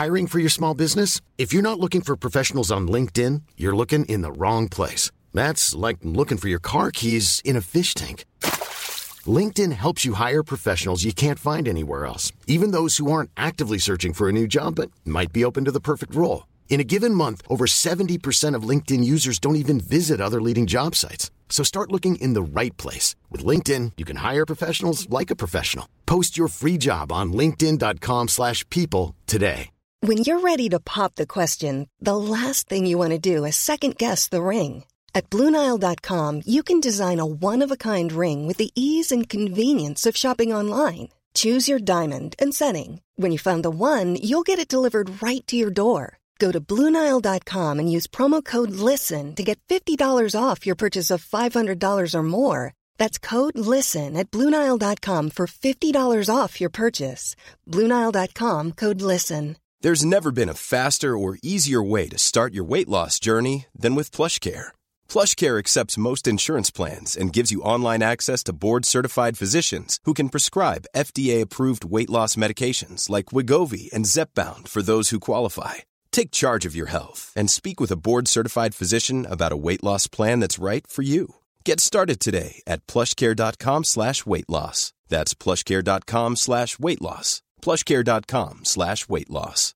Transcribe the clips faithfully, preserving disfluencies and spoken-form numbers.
Hiring for your small business? If you're not looking for professionals on LinkedIn, you're looking in the wrong place. That's like looking for your car keys in a fish tank. LinkedIn helps you hire professionals you can't find anywhere else, even those who aren't actively searching for a new job but might be open to the perfect role. In a given month, over seventy percent of LinkedIn users don't even visit other leading job sites. So start looking in the right place. With LinkedIn, you can hire professionals like a professional. Post your free job on linkedin.com slash people today. When you're ready to pop the question, the last thing you want to do is second-guess the ring. At Blue Nile dot com, you can design a one-of-a-kind ring with the ease and convenience of shopping online. Choose your diamond and setting. When you find the one, you'll get it delivered right to your door. Go to Blue Nile dot com and use promo code LISTEN to get fifty dollars off your purchase of five hundred dollars or more. That's code LISTEN at Blue Nile dot com for fifty dollars off your purchase. Blue Nile dot com, code LISTEN. There's never been a faster or easier way to start your weight loss journey than with PlushCare. PlushCare accepts most insurance plans and gives you online access to board-certified physicians who can prescribe F D A-approved weight loss medications like Wegovy and Zepbound for those who qualify. Take charge of your health and speak with a board-certified physician about a weight loss plan that's right for you. Get started today at plushcare.com slash weight loss. That's plushcare.com slash weight loss. plushcare.com slash weight loss.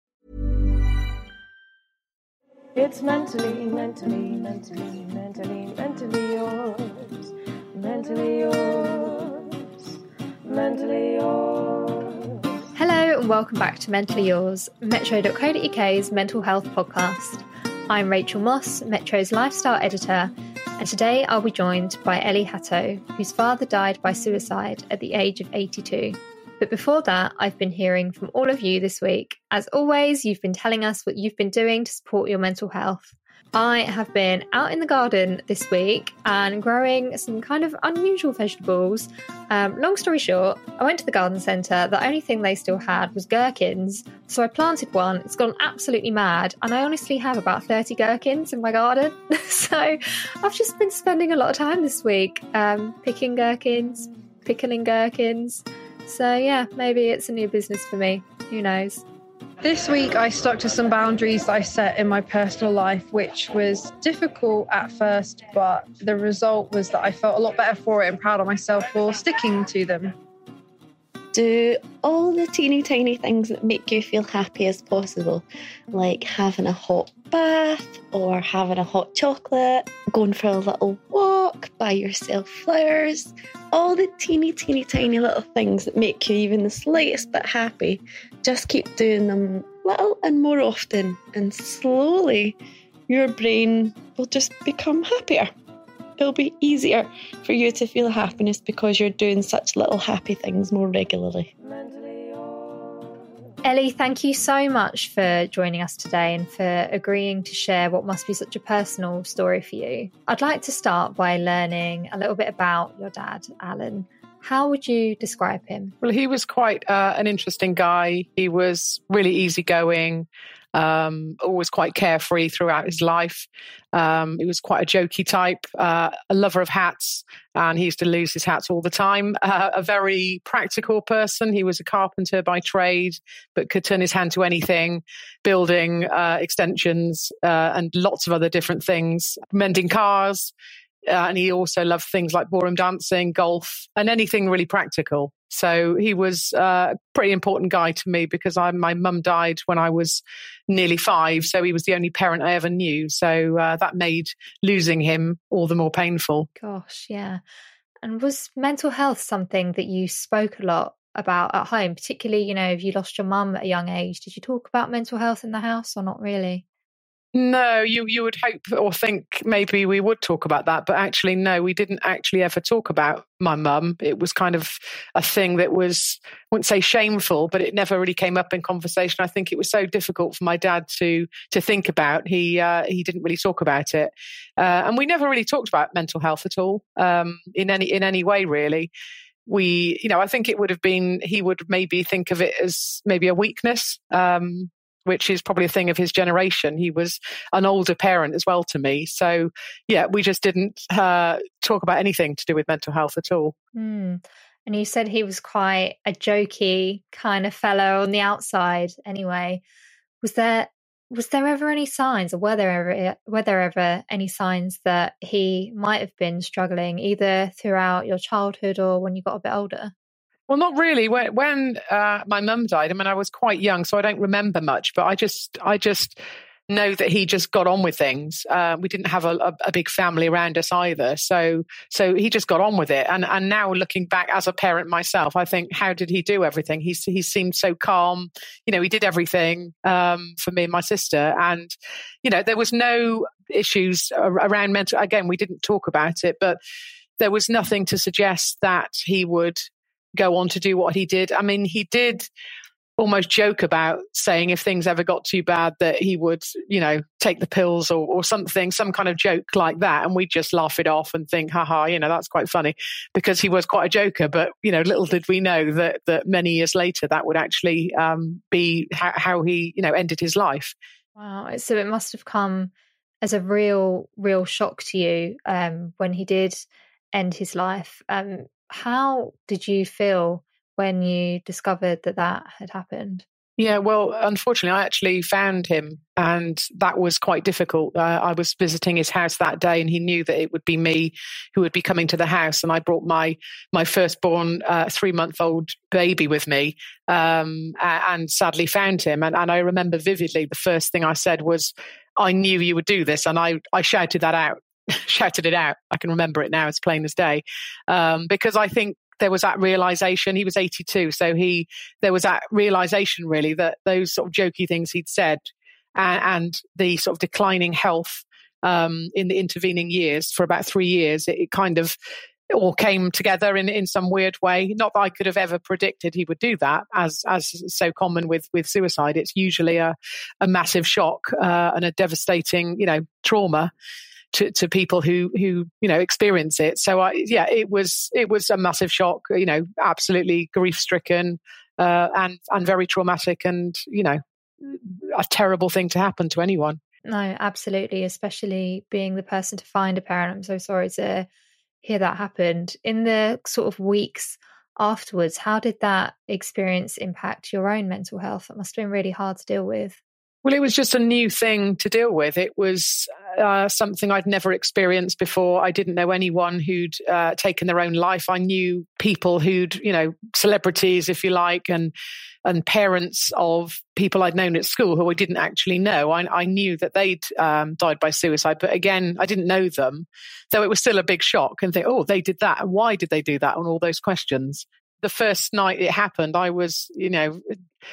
It's mentally, mentally, mentally, mentally, mentally yours. Mentally yours. Mentally yours. Hello and welcome back to Mentally Yours, metro dot co dot uk's mental health podcast. I'm Rachel Moss, Metro's lifestyle editor, and today I'll be joined by Ellie Hatto, whose father died by suicide at the age of eighty-two. But before that, I've been hearing from all of you this week. As always, you've been telling us what you've been doing to support your mental health. I have been out in the garden this week and growing some kind of unusual vegetables. Um, long story short, I went to the garden centre. The only thing they still had was gherkins. So I planted one. It's gone absolutely mad. And I honestly have about thirty gherkins in my garden. So I've just been spending a lot of time this week um, picking gherkins, pickling gherkins. So yeah, maybe it's a new business for me. Who knows? This week I stuck to some boundaries that I set in my personal life, which was difficult at first, but the result was that I felt a lot better for it and proud of myself for sticking to them. Do all the teeny tiny things that make you feel happy as possible, like having a hot bath or having a hot chocolate, going for a little walk, buy yourself flowers, all the teeny teeny tiny little things that make you even the slightest bit happy. Just keep doing them little and more often, and slowly your brain will just become happier. It'll be easier for you to feel happiness because you're doing such little happy things more regularly. Ellie, thank you so much for joining us today and for agreeing to share what must be such a personal story for you. I'd like to start by learning a little bit about your dad, Alan. How would you describe him? Well, he was quite uh, an interesting guy. He was really easygoing, um, always quite carefree throughout his life. Um, he was quite a jokey type, uh, a lover of hats, and he used to lose his hats all the time. Uh, a very practical person. He was a carpenter by trade, but could turn his hand to anything, building uh, extensions uh, and lots of other different things, mending cars. Uh, and he also loved things like ballroom dancing, golf, and anything really practical. So he was uh, a pretty important guy to me because I, my mum died when I was nearly five. So he was the only parent I ever knew. So uh, that made losing him all the more painful. Gosh, yeah. And was mental health something that you spoke a lot about at home, particularly, you know, if you lost your mum at a young age? Did you talk about mental health in the house or not really? No, you you would hope or think maybe we would talk about that, but actually, no, we didn't actually ever talk about my mum. It was kind of a thing that was, I wouldn't say shameful, but it never really came up in conversation. I think it was so difficult for my dad to to think about. He uh, he didn't really talk about it, uh, and we never really talked about mental health at all um, in any in any way, really. We, you know, I think it would have been, he would maybe think of it as maybe a weakness. Um, which is probably a thing of his generation. He was an older parent as well to me. So, yeah, we just didn't uh, talk about anything to do with mental health at all. Mm. And you said he was quite a jokey kind of fellow on the outside anyway. Was there was there ever any signs, or were there ever were there ever any signs that he might have been struggling either throughout your childhood or when you got a bit older? Well, not really. When, when uh, my mum died, I mean, I was quite young, so I don't remember much. But I just, I just know that he just got on with things. Uh, we didn't have a, a, a big family around us either, so so he just got on with it. And and now looking back as a parent myself, I think, how did he do everything? He he seemed so calm. You know, he did everything um, for me and my sister, and you know, there was no issues around mental. Again, we didn't talk about it, but there was nothing to suggest that he would go on to do what he did. I mean, he did almost joke about saying if things ever got too bad that he would, you know, take the pills or, or something, some kind of joke like that. And we'd just laugh it off and think, haha, you know, that's quite funny, because he was quite a joker. But, you know, little did we know that that many years later that would actually um, be how, how he, you know, ended his life. Wow. So it must have come as a real, real shock to you um, when he did end his life. Um, How did you feel when you discovered that that had happened? Yeah, well, unfortunately, I actually found him, and that was quite difficult. Uh, I was visiting his house that day, and he knew that it would be me who would be coming to the house. And I brought my my firstborn uh, three-month-old baby with me, um, and sadly found him. And, and I remember vividly the first thing I said was, "I knew you would do this," and I I shouted that out. shouted it out. I can remember it now as plain as day, um, because I think there was that realization. He was eighty-two, so he there was that realization really that those sort of jokey things he'd said and, and the sort of declining health um, in the intervening years for about three years, it, it kind of all came together in, in some weird way. Not that I could have ever predicted he would do that, as as is so common with with suicide. It's usually a a massive shock uh, and a devastating, you know, trauma to, to people who, who, you know, experience it. So I, yeah, it was, it was a massive shock, you know, absolutely grief stricken, uh, and, and very traumatic, and, you know, a terrible thing to happen to anyone. No, absolutely. Especially being the person to find a parent. I'm so sorry to hear that happened. In the sort of weeks afterwards, how did that experience impact your own mental health? It must have been really hard to deal with. Well, it was just a new thing to deal with. It was uh, something I'd never experienced before. I didn't know anyone who'd uh, taken their own life. I knew people who'd, you know, celebrities, if you like, and and parents of people I'd known at school who I didn't actually know. I, I knew that they'd um, died by suicide, but again, I didn't know them. So it was still a big shock and think, oh, they did that. And why did they do that? And all those questions. The first night it happened, I was, you know,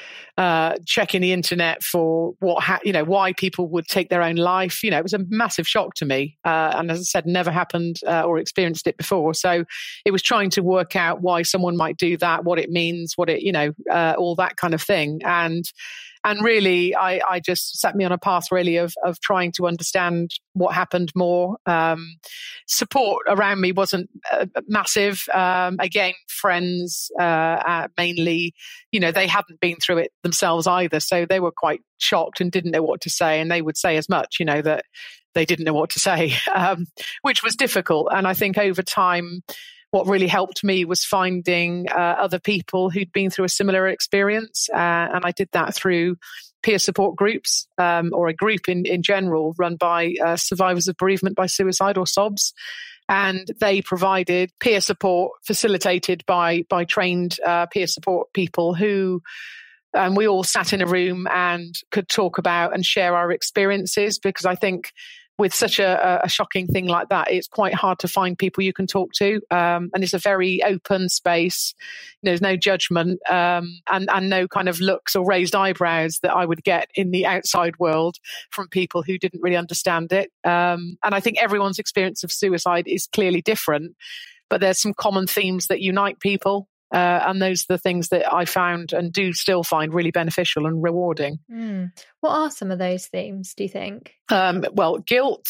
uh, checking the internet for what, ha- you know, why people would take their own life. You know, it was a massive shock to me. Uh, and as I said, never happened uh, or experienced it before. So it was trying to work out why someone might do that, what it means, what it, you know, uh, all that kind of thing. And And really, I, I just set me on a path really of of trying to understand what happened more. Um, support around me wasn't uh, massive. Um, again, friends uh, uh, mainly, you know, they hadn't been through it themselves either. So they were quite shocked and didn't know what to say. And they would say as much, you know, that they didn't know what to say, um, which was difficult. And I think over time, what really helped me was finding uh, other people who'd been through a similar experience. Uh, and I did that through peer support groups, um, or a group in, in general run by uh, Survivors of Bereavement by Suicide, or S O B S. And they provided peer support facilitated by, by trained uh, peer support people who, and we all sat in a room and could talk about and share our experiences, because I think with such a, a shocking thing like that, it's quite hard to find people you can talk to. Um, and it's a very open space. There's no judgment, um, and, and no kind of looks or raised eyebrows that I would get in the outside world from people who didn't really understand it. Um, and I think everyone's experience of suicide is clearly different, but there's some common themes that unite people. Uh, and those are the things that I found and do still find really beneficial and rewarding. Mm. What are some of those themes, do you think? Um, well, guilt,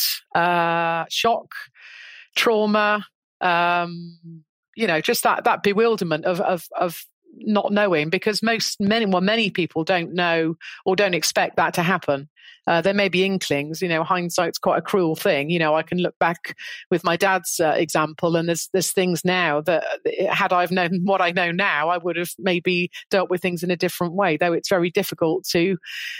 uh, shock, trauma, um, you know, just that that bewilderment of of of not knowing, because most many well many people don't know or don't expect that to happen. Uh, there may be inklings, you know, hindsight's quite a cruel thing. You know, I can look back with my dad's uh, example, and there's there's things now that had I known what I know now, I would have maybe dealt with things in a different way, though it's very difficult to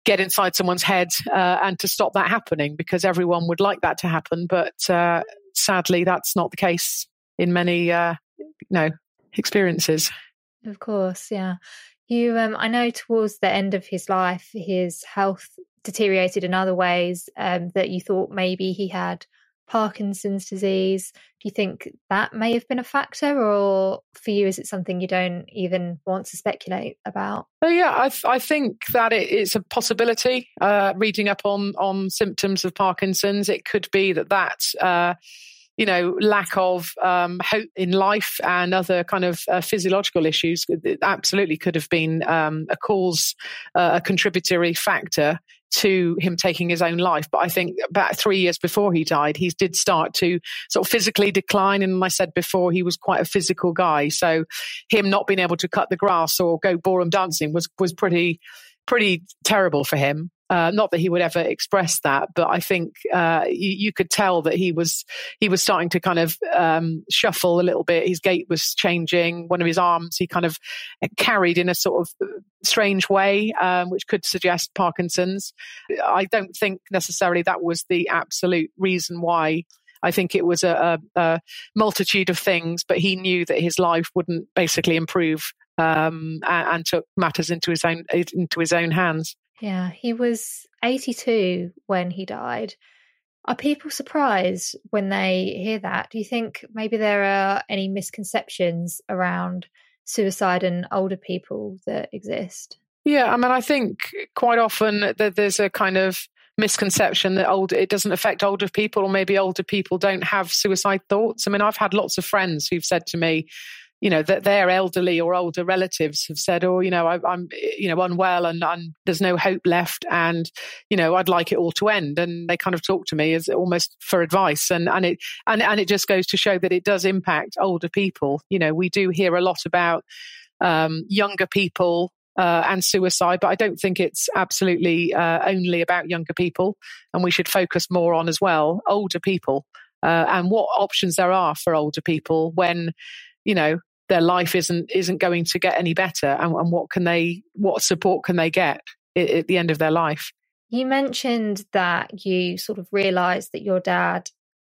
get inside someone's head uh, and to stop that happening, because everyone would like that to happen. But uh, sadly, that's not the case in many, uh, you know, experiences. Of course, yeah. You, um, I know towards the end of his life, his health deteriorated in other ways, um, that you thought maybe he had Parkinson's disease. Do you think that may have been a factor, or for you, is it something you don't even want to speculate about? Oh, yeah, I, th- I think that it, it's a possibility. Uh, reading up on on symptoms of Parkinson's, it could be that that uh, you know, lack of um, hope in life and other kind of uh, physiological issues, it absolutely could have been um, a cause, uh, a contributory factor to him taking his own life. But I think about three years before he died, he did start to sort of physically decline. And I said before, he was quite a physical guy. So him not being able to cut the grass or go ballroom dancing was, was pretty, pretty terrible for him. Uh, not that he would ever express that, but I think uh, you, you could tell that he was he was starting to kind of um, shuffle a little bit. His gait was changing. One of his arms he kind of carried in a sort of strange way, um, which could suggest Parkinson's. I don't think necessarily that was the absolute reason why. I think it was a, a, a multitude of things, but he knew that his life wouldn't basically improve, um, and, and took matters into his own into his own hands. Yeah, he was eighty-two when he died. Are people surprised when they hear that? Do you think maybe there are any misconceptions around suicide in older people that exist? Yeah, I mean, I think quite often that there's a kind of misconception that old it doesn't affect older people, or maybe older people don't have suicide thoughts. I mean, I've had lots of friends who've said to me, you know, that their elderly or older relatives have said, oh, you know, I, I'm, you know, unwell and, and there's no hope left, and, you know, I'd like it all to end. And they kind of talk to me as almost for advice. And, and it, and, and it just goes to show that it does impact older people. You know, we do hear a lot about um, younger people uh, and suicide, but I don't think it's absolutely uh, only about younger people. And we should focus more on as well older people uh, and what options there are for older people when, you know, their life isn't isn't going to get any better, and, and what can they, what support can they get at, at the end of their life? You mentioned that you sort of realised that your dad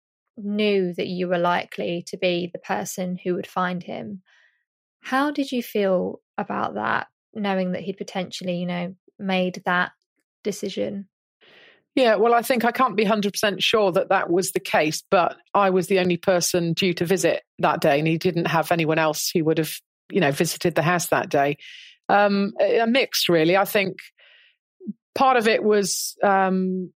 knew that you were likely to be the person who would find him. How did you feel about that, knowing that he'd potentially, you know, made that decision? Yeah, well, I think I can't be one hundred percent sure that that was the case, but I was the only person due to visit that day, and he didn't have anyone else who would have, you know, visited the house that day. Um, a mixed, really. I think part of it was um,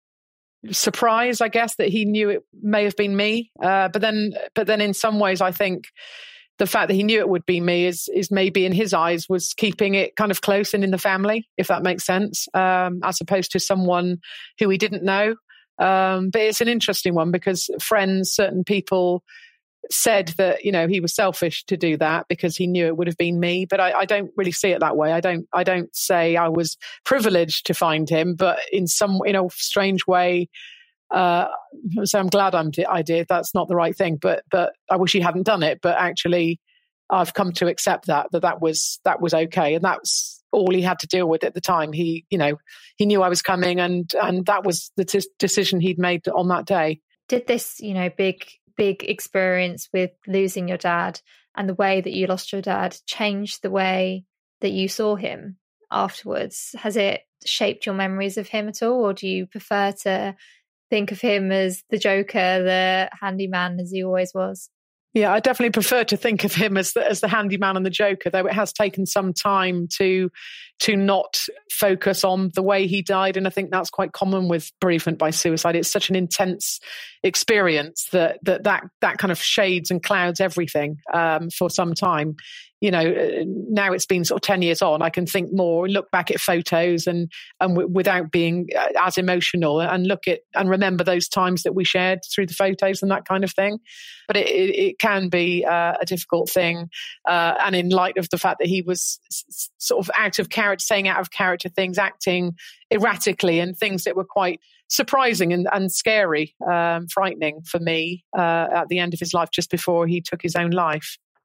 surprise, I guess, that he knew it may have been me. Uh, but then, but then, in some ways, I think the fact that he knew it would be me is is maybe in his eyes was keeping it kind of close and in the family, if that makes sense, um, as opposed to someone who he didn't know. Um, but it's an interesting one because friends, certain people said that, you know, he was selfish to do that because he knew it would have been me. But I, I don't really see it that way. I don't I don't say I was privileged to find him, but in some, in a strange way, Uh, so I'm glad I'm, I did. That's not the right thing, but but I wish he hadn't done it. But actually, I've come to accept that that that was that was okay, and that's all he had to deal with at the time. He, you know, he knew I was coming, and and that was the t- decision he'd made on that day. Did this, you know, big big experience with losing your dad and the way that you lost your dad change the way that you saw him afterwards? Has it shaped your memories of him at all, or do you prefer to think of him as the Joker, the handyman, as he always was? Yeah, I definitely prefer to think of him as the, as the handyman and the Joker, though it has taken some time to to not focus on the way he died. And I think that's quite common with bereavement by suicide. It's such an intense experience that that that, that kind of shades and clouds everything um, for some time. You know, now it's been sort of ten years on, I can think more, look back at photos and and w- without being as emotional, and look at and remember those times that we shared through the photos and that kind of thing. But it, it, it can be uh, a difficult thing. Uh, and in light of the fact that he was s- sort of out of character, saying out of character things, acting erratically, and things that were quite surprising and, and scary, um, frightening for me uh, at the end of his life, just before he took his own life.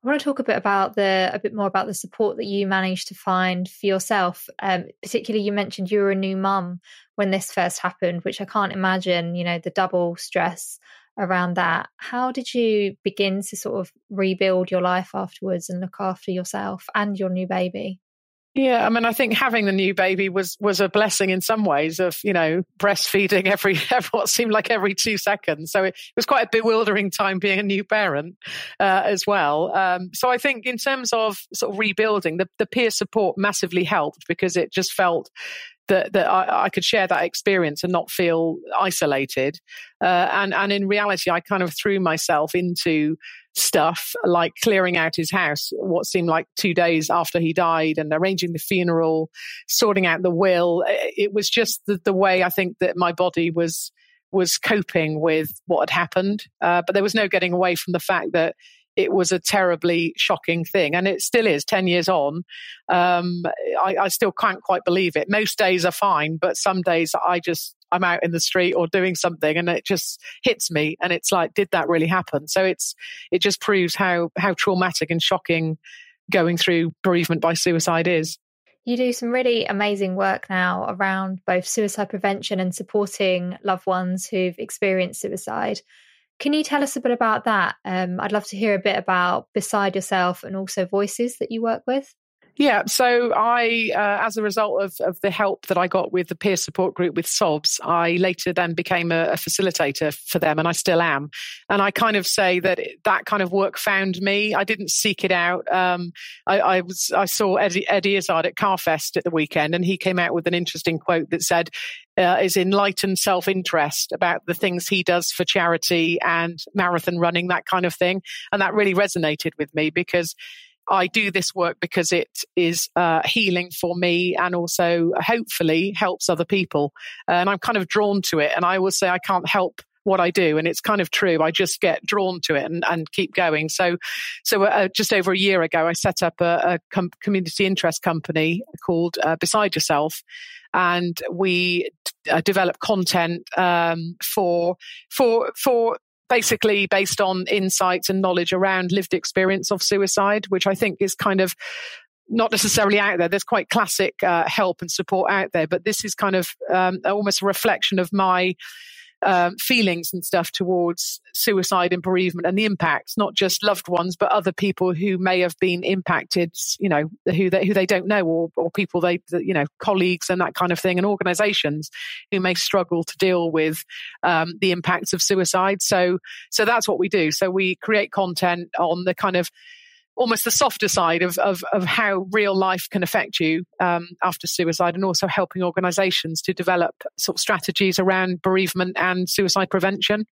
I want to talk a bit about the a bit more about the support that you managed to find for yourself. Um, particularly, you mentioned you were a new mum when this first happened, which I can't imagine. You know, the double stress around that. How did you begin to sort of rebuild your life afterwards and look after yourself and your new baby? Yeah, I mean, I think having the new baby was was a blessing in some ways of, you know, breastfeeding every, every what seemed like every two seconds. So it was quite a bewildering time being a new parent uh, as well. Um, so I think in terms of sort of rebuilding, the, the peer support massively helped because it just felt that that I, I could share that experience and not feel isolated. Uh, and, and in reality, I kind of threw myself into stuff like clearing out his house, what seemed like two days after he died, and arranging the funeral, sorting out the will. It was just the, the way I think that my body was was coping with what had happened. Uh, but there was no getting away from the fact that it was a terribly shocking thing. And it still is, ten years on. Um, I, I still can't quite believe it. Most days are fine, but some days I just, I'm out in the street or doing something and it just hits me. And it's like, did that really happen? So it's, it just proves how, how traumatic and shocking going through bereavement by suicide is. You do some really amazing work now around both suicide prevention and supporting loved ones who've experienced suicide. Can you tell us a bit about that? Um, I'd love to hear a bit about Beside Yourself and also Voices that you work with. Yeah, so I, uh, as a result of, of the help that I got with the peer support group with S O B S, I later then became a, a facilitator for them, and I still am. And I kind of say that it, that kind of work found me. I didn't seek it out. Um, I, I was I saw Eddie, Eddie Izzard at Carfest at the weekend, and he came out with an interesting quote that said, uh, is enlightened self-interest about the things he does for charity and marathon running, that kind of thing. And that really resonated with me because I do this work because it is uh, healing for me and also hopefully helps other people. Uh, and I'm kind of drawn to it. And I will say I can't help what I do. And it's kind of true. I just get drawn to it and, and keep going. So so uh, just over a year ago, I set up a, a com- community interest company called uh, Beside Yourself. And we uh, develop content um, for for for basically based on insights and knowledge around lived experience of suicide, which I think is kind of not necessarily out there. There's quite classic uh, help and support out there, but this is kind of um, almost a reflection of my um, feelings and stuff towards suicide and bereavement and the impacts, not just loved ones, but other people who may have been impacted, you know, who they, who they don't know, or, or people they, you know, colleagues and that kind of thing, and organizations who may struggle to deal with um, the impacts of suicide. So, so that's what we do. So we create content on the kind of almost the softer side of, of, of how real life can affect you um, after suicide, and also helping organizations to develop sort of strategies around bereavement and suicide prevention.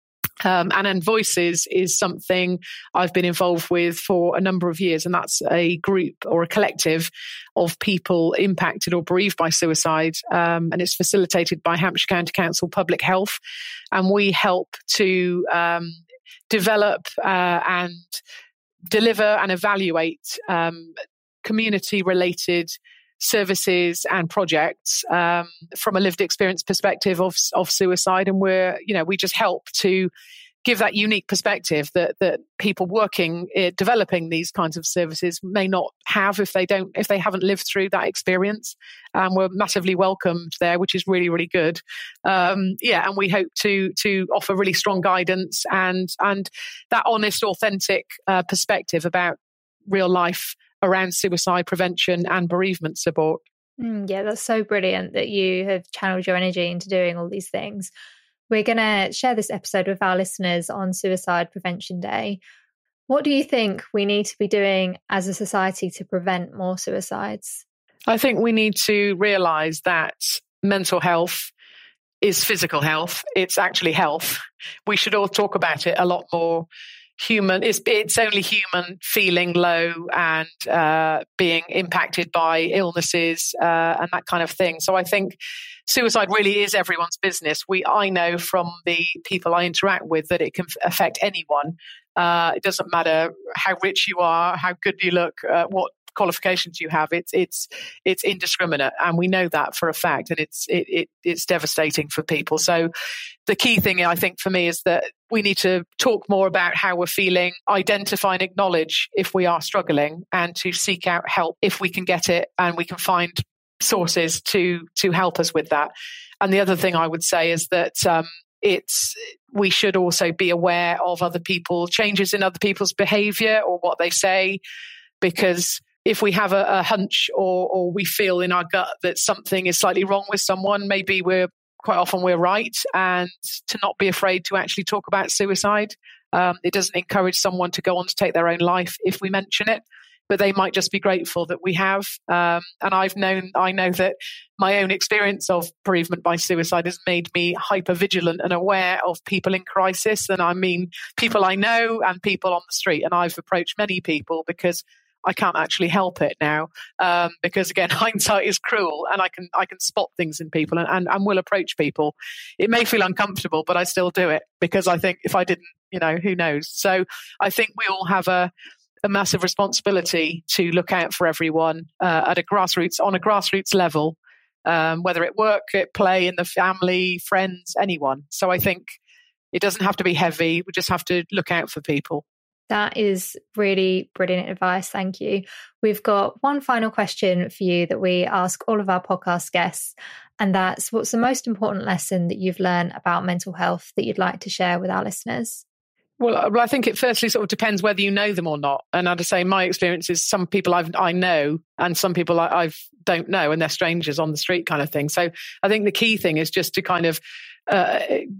Um, and then Voices is something I've been involved with for a number of years, and that's a group or a collective of people impacted or bereaved by suicide, um, and it's facilitated by Hampshire County Council Public Health, and we help to um, develop uh, and deliver and evaluate um, community-related services and projects um, from a lived experience perspective of of suicide, and we're you know we just help to give that unique perspective that that people working uh, developing these kinds of services may not have if they don't if they haven't lived through that experience. And um, we're massively welcomed there, which is really really good. Um, yeah, and we hope to to offer really strong guidance and and that honest, authentic uh, perspective about real life around suicide prevention and bereavement support. Mm, yeah, that's so brilliant that you have channeled your energy into doing all these things. We're going to share this episode with our listeners on Suicide Prevention Day. What do you think we need to be doing as a society to prevent more suicides? I think we need to realise that mental health is physical health. It's actually health. We should all talk about it a lot more. Human, it's, it's only human feeling low and uh, being impacted by illnesses uh, and that kind of thing. So I think suicide really is everyone's business. We, I know from the people I interact with that it can affect anyone. Uh, it doesn't matter how rich you are, how good you look, uh, what qualifications you have, it's it's it's indiscriminate, and we know that for a fact, and it's it, it it's devastating for people. So the key thing, I think, for me is that we need to talk more about how we're feeling, identify and acknowledge if we are struggling, and to seek out help if we can get it, and we can find sources to to help us with that. And the other thing I would say is that um, it's we should also be aware of other people, changes in other people's behavior or what they say, because if we have a, a hunch or, or we feel in our gut that something is slightly wrong with someone, maybe we're quite often we're right, and to not be afraid to actually talk about suicide. Um, it doesn't encourage someone to go on to take their own life if we mention it, but they might just be grateful that we have. Um, and I've known, I know that my own experience of bereavement by suicide has made me hyper vigilant and aware of people in crisis. And I mean, people I know and people on the street. And I've approached many people because I can't actually help it now. Um, because again, hindsight is cruel, and I can, I can spot things in people and, and, and will approach people. It may feel uncomfortable, but I still do it because I think if I didn't, you know, who knows? So I think we all have a, a massive responsibility to look out for everyone uh, at a grassroots, on a grassroots level, um, whether at work, at play, in the family, friends, anyone. So I think it doesn't have to be heavy. We just have to look out for people. That is really brilliant advice. Thank you. We've got one final question for you that we ask all of our podcast guests, and that's, what's the most important lesson that you've learned about mental health that you'd like to share with our listeners? Well, I think it firstly sort of depends whether you know them or not. And I'd say my experience is some people I've, I know and some people I I've, don't know, and they're strangers on the street kind of thing. So I think the key thing is just to kind of uh,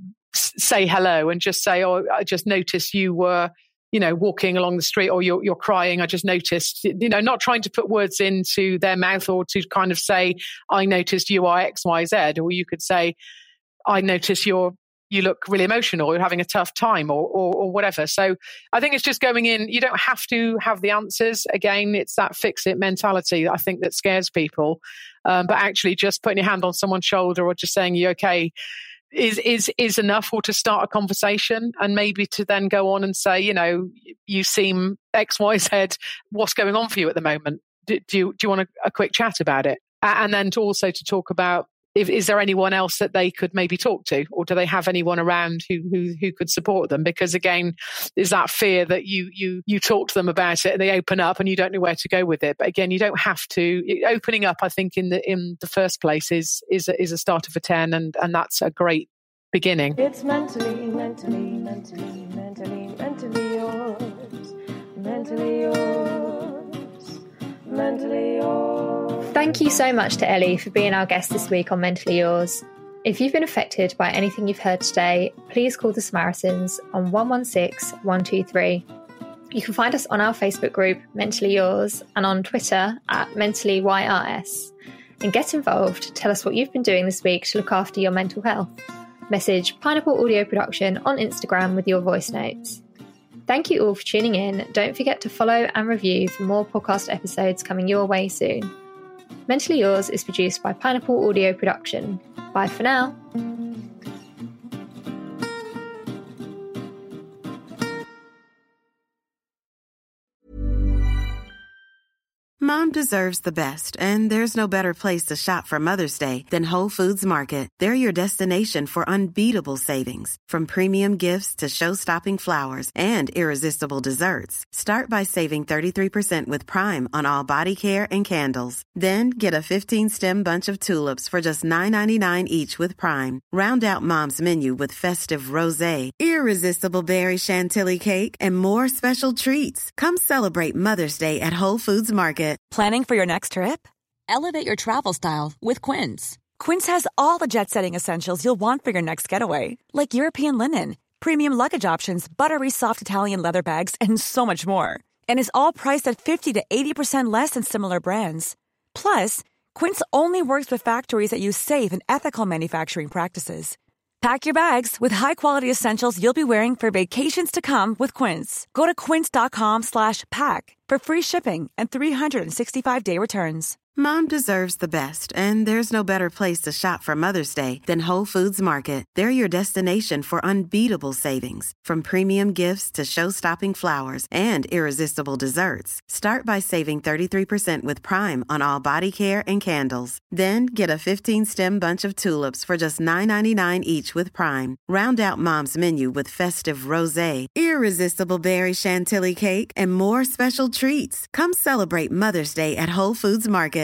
say hello and just say, oh, I just noticed you were, you know, walking along the street, or you're, you're crying. I just noticed, you know, not trying to put words into their mouth or to kind of say, I noticed you are X, Y, Z. Or you could say, I noticed you're, you look really emotional, you're having a tough time, or, or or whatever. So I think it's just going in. You don't have to have the answers. Again, it's that fix it mentality, I think, that scares people. Um, but actually just putting your hand on someone's shoulder or just saying, you okay, is is is enough, or to start a conversation, and maybe to then go on and say, you know, you seem X, Y, Z. What's going on for you at the moment? Do, do you do you want a, a quick chat about it? And then to also to talk about, If, is there anyone else that they could maybe talk to, or do they have anyone around who who who could support them? Because again, there's that fear that you you you talk to them about it and they open up and you don't know where to go with it. But again, you don't have to. Opening up, I think, in the in the first place is is a, is a start of a ten, and and that's a great beginning. It's mentally, mentally, mentally, mentally, mentally yours, mentally yours, mentally yours. Thank you so much to Ellie for being our guest this week on Mentally Yours. If you've been affected by anything you've heard today, please call the Samaritans on one one six, one two three. You can find us on our Facebook group, Mentally Yours, and on Twitter at Mentally Y R S. And get involved. Tell us what you've been doing this week to look after your mental health. Message Pineapple Audio Production on Instagram with your voice notes. Thank you all for tuning in. Don't forget to follow and review for more podcast episodes coming your way soon. Mentally Yours is produced by Pineapple Audio Production. Bye for now. Mom deserves the best, and there's no better place to shop for Mother's Day than Whole Foods Market. They're your destination for unbeatable savings, from premium gifts to show-stopping flowers and irresistible desserts. Start by saving thirty-three percent with Prime on all body care and candles. Then get a fifteen-stem bunch of tulips for just nine ninety-nine each with Prime. Round out Mom's menu with festive rosé, irresistible berry chantilly cake, and more special treats. Come celebrate Mother's Day at Whole Foods Market. Planning for your next trip? Elevate your travel style with Quince. Quince has all the jet-setting essentials you'll want for your next getaway, like European linen, premium luggage options, buttery soft Italian leather bags, and so much more. And is all priced at fifty to eighty percent less than similar brands. Plus, Quince only works with factories that use safe and ethical manufacturing practices. Pack your bags with high-quality essentials you'll be wearing for vacations to come with Quince. Go to quince.com slash pack for free shipping and three sixty-five day returns. Mom deserves the best, and there's no better place to shop for Mother's Day than Whole Foods Market. They're your destination for unbeatable savings, from premium gifts to show-stopping flowers and irresistible desserts. Start by saving thirty-three percent with Prime on all body care and candles. Then get a fifteen-stem bunch of tulips for just nine ninety-nine each with Prime. Round out Mom's menu with festive rosé, irresistible berry chantilly cake, and more special treats. Come celebrate Mother's Day at Whole Foods Market.